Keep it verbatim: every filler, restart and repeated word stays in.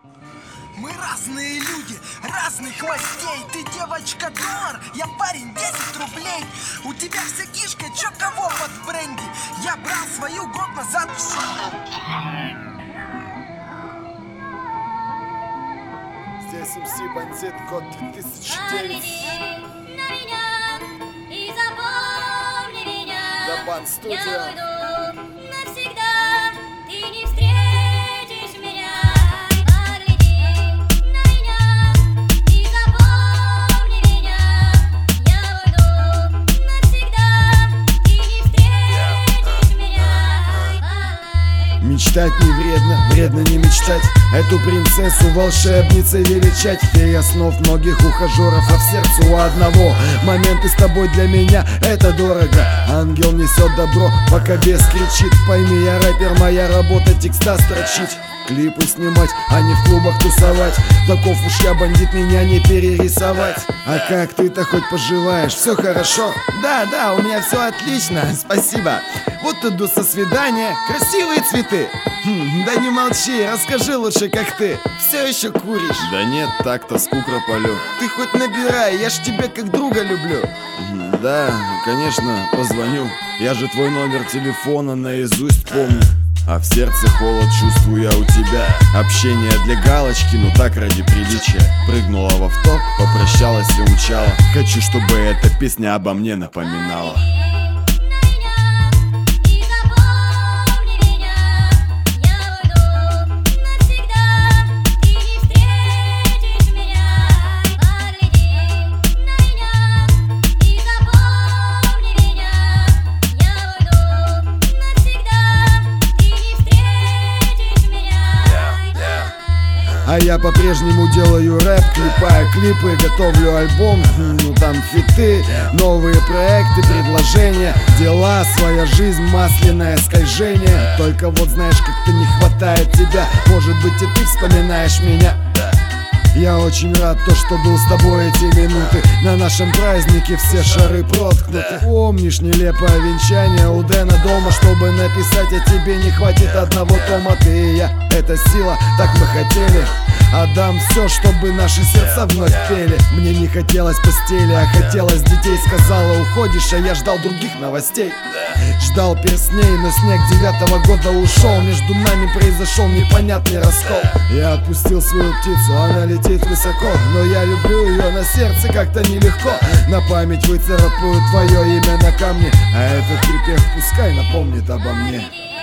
Мы разные люди, разных мастей. Ты девочка доллар, я парень десять рублей. У тебя вся кишка, чё кого под бренди? Я брал свою год назад. Здесь эм си Бандит, год две тысячи девять. Да Бан Студио. Мечтать не вредно, вредно не мечтать. Эту принцессу волшебницей величать. Фея снов многих ухажеров, а в сердце у одного моменты с тобой для меня это дорого. Ангел несет добро, пока бес кричит. Пойми, я рэпер, моя работа текста строчить, клипы снимать, а не в клубах тусовать. Таков уж я, бандит, меня не перерисовать. А как ты-то хоть поживаешь? Все хорошо? Да, да, у меня все отлично, спасибо. Вот иду со свидания, красивые цветы. Хм, да не молчи, расскажи лучше, как ты. Все еще куришь? Да нет, так тоску крополю. Ты хоть набирай, я ж тебя как друга люблю. Да, конечно, позвоню. Я же твой номер телефона наизусть помню. А в сердце холод чувствую я у тебя. Общение для галочки, ну так ради приличия. Прыгнула в авто, попрощалась и умчала. Хочу, чтобы эта песня обо мне напоминала. А я по-прежнему делаю рэп, клепаю клипы, готовлю альбом. Ну там фиты, новые проекты, предложения, дела, своя жизнь, масляное скольжение. Только вот знаешь, как-то не хватает тебя. Может быть, и ты вспоминаешь меня. Я очень рад, то, что был с тобой эти минуты. На нашем празднике все шары проткнуты. Помнишь нелепое венчание у Дэна дома? Чтобы написать о тебе не хватит одного тома. Ты и я, это сила, так мы хотели. Отдам все, чтобы наши сердца вновь пели. Мне не хотелось постели, а хотелось детей. Сказала, уходишь, а я ждал других новостей. Ждал персней, но снег девятого года ушел. Между нами произошел непонятный раскол. Я отпустил свою птицу, она летит высоко. Но я люблю ее, на сердце как-то нелегко. На память выцарапаю твое имя на камне. А этот припев пускай напомнит обо мне.